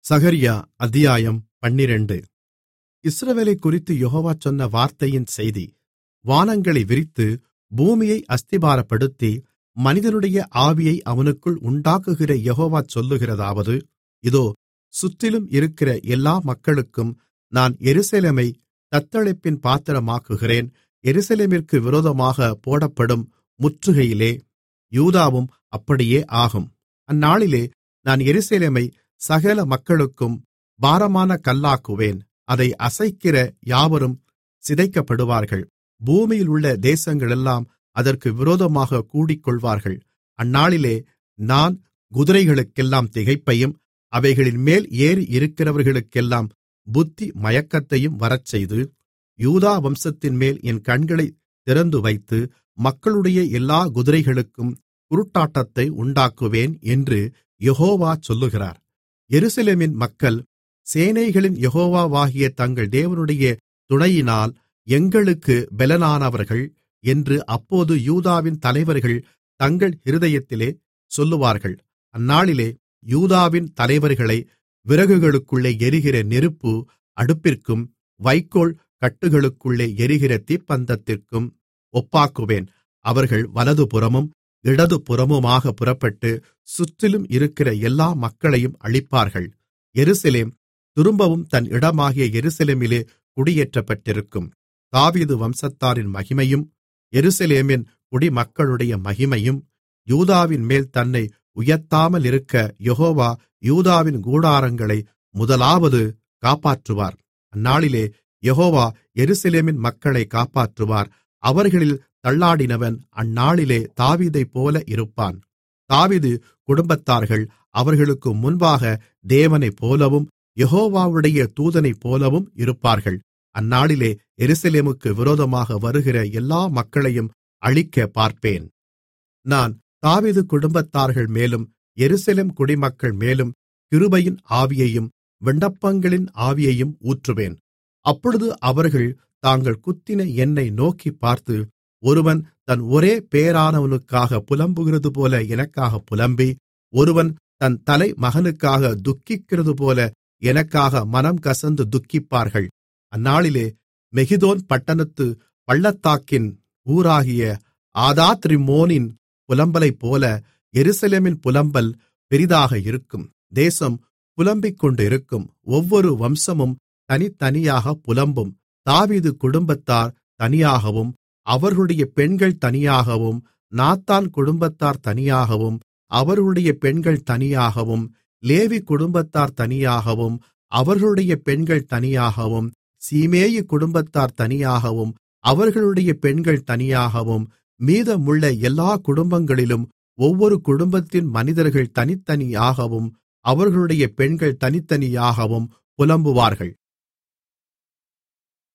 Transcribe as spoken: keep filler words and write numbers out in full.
சகரியா அத்தியாயம் பன்னிரண்டு. இஸ்ரவேலைக்குறித்து யெகோவா சொன்ன வார்த்தையின் செய்தி. வானங்களை விரித்து பூமியை அஸ்திபாரப்படுத்தி மனிதனுடைய ஆவியை அவனுக்குள் உண்டாக்குகிற யெகோவா சொல்லுகிறதாவது, இதோ, சுற்றிலும் இருக்கிற எல்லா மக்களுக்கும் நான் எருசலேமைத் தத்தளிப்பின் பாத்திரமாக்குகிறேன். எருசலேமிற்கு விரோதமாகப் போடப்படும் முற்றுகையிலே யூதாவும் அப்படியே ஆகும். அந்நாளிலே நான் எருசலேமைச் சகல மக்களுக்கும் பாரமான கல்லாக்குவேன். அதை அசைக்கிற யாவரும் சிதைக்கப்படுவார்கள். பூமியிலுள்ள தேசங்களெல்லாம் அதற்கு விரோதமாகக் கூடிக்கொள்வார்கள். அந்நாளிலே நான் குதிரைகளுக்கெல்லாம் திகைப்பையும் அவைகளின்மேல் ஏறி இருக்கிறவர்களுக்கெல்லாம் புத்தி மயக்கத்தையும் வரச்செய்து, யூதா வம்சத்தின்மேல் என் கண்களைத் திறந்துவைத்து மக்களுடைய எல்லா குதிரைகளுக்கும் குருட்டாட்டத்தை உண்டாக்குவேன் என்று யெகோவா சொல்லுகிறார். எருசலேமின் மக்கள் சேனைகளின் யெகோவாவாகிய தங்கள் தேவனுடைய துணையினால் எங்களுக்குப் பெலனானவர்கள் என்று அப்போது யூதாவின் தலைவர்கள் தங்கள் இருதயத்திலே சொல்லுவார்கள். அந்நாளிலே யூதாவின் தலைவர்களை விறகுகளுக்குள்ளே எரிகிற நெருப்பு அடுப்பிற்கும் வைக்கோல் கட்டுகளுக்குள்ளே எரிகிற தீப்பந்தத்திற்கும் ஒப்பாக்குவேன். அவர்கள் வலதுபுறமும் இடதுபுறமுமாகப் புறப்பட்டு சுற்றிலும் இருக்கிற எல்லா மக்களையும் அழிப்பார்கள். எருசலேம் திரும்பவும் தன் இடமாகிய எருசலேமிலே குடியேற்றப்பட்டிருக்கும். தாவீது வம்சத்தாரின் மகிமையும் எருசலேமின் குடிமக்களுடைய மகிமையும் யூதாவின்மேல் தன்னை உயர்த்தாமலிருக்க யெகோவா யூதாவின் கூடாரங்களை முதலாவது காப்பாற்றுவார். அந்நாளிலே யெகோவா எருசலேமின் மக்களைக் காப்பாற்றுவார். அவர்களில் தள்ளாடினவன் அந்நாளிலே தாவீதைப்போல இருப்பான். தாவீது குடும்பத்தார்கள் அவர்களுக்கு முன்பாக தேவனைப்போலவும் யெகோவாவுடைய தூதனைப்போலவும் இருப்பார்கள். அந்நாளிலே எருசலேமுக்கு விரோதமாக வருகிற எல்லா மக்களையும் அழிக்கப் பார்ப்பேன். நான் தாவீது குடும்பத்தார்கள் மேலும் எருசலேம் குடிமக்கள் மேலும் கிருபையின் ஆவியையும் விண்ணப்பங்களின் ஆவியையும் ஊற்றுவேன். அப்பொழுது அவர்கள் தாங்கள் குத்தின என்னை நோக்கிப் பார்த்து, ஒருவன் தன் ஒரே பேரானவனுக்காக புலம்புகிறதுபோல எனக்காகப் புலம்பி, ஒருவன் தன் தலைமகனுக்காக துக்கிக்கிறதுபோல எனக்காக மனம் கசந்து துக்கிப்பார்கள். அந்நாளிலே மெகிதோன் பட்டணத்து பள்ளத்தாக்கின் ஊராகிய ஆதாத்ரிம்மோனின் புலம்பலைப்போல எருசலேமின் புலம்பல் பெரிதாக இருக்கும். தேசம் புலம்பிக்கொண்டிருக்கும். ஒவ்வொரு வம்சமும் தனித்தனியாகப் புலம்பும். தாவீது குடும்பத்தார் தனியாகவும் அவர்களுடைய பெண்கள் தனியாகவும், நாத்தான் குடும்பத்தார் தனியாகவும் அவர்களுடைய பெண்கள் தனியாகவும், லேவி குடும்பத்தார் தனியாகவும் அவர்களுடைய பெண்கள் தனியாகவும், சீமேயி குடும்பத்தார் தனியாகவும் அவர்களுடைய பெண்கள் தனியாகவும், மீதமுள்ள எல்லா குடும்பங்களிலும் ஒவ்வொரு குடும்பத்தின் மனிதர்கள் தனித்தனியாகவும் அவர்களுடைய பெண்கள் தனித்தனியாகவும் புலம்புவார்கள்.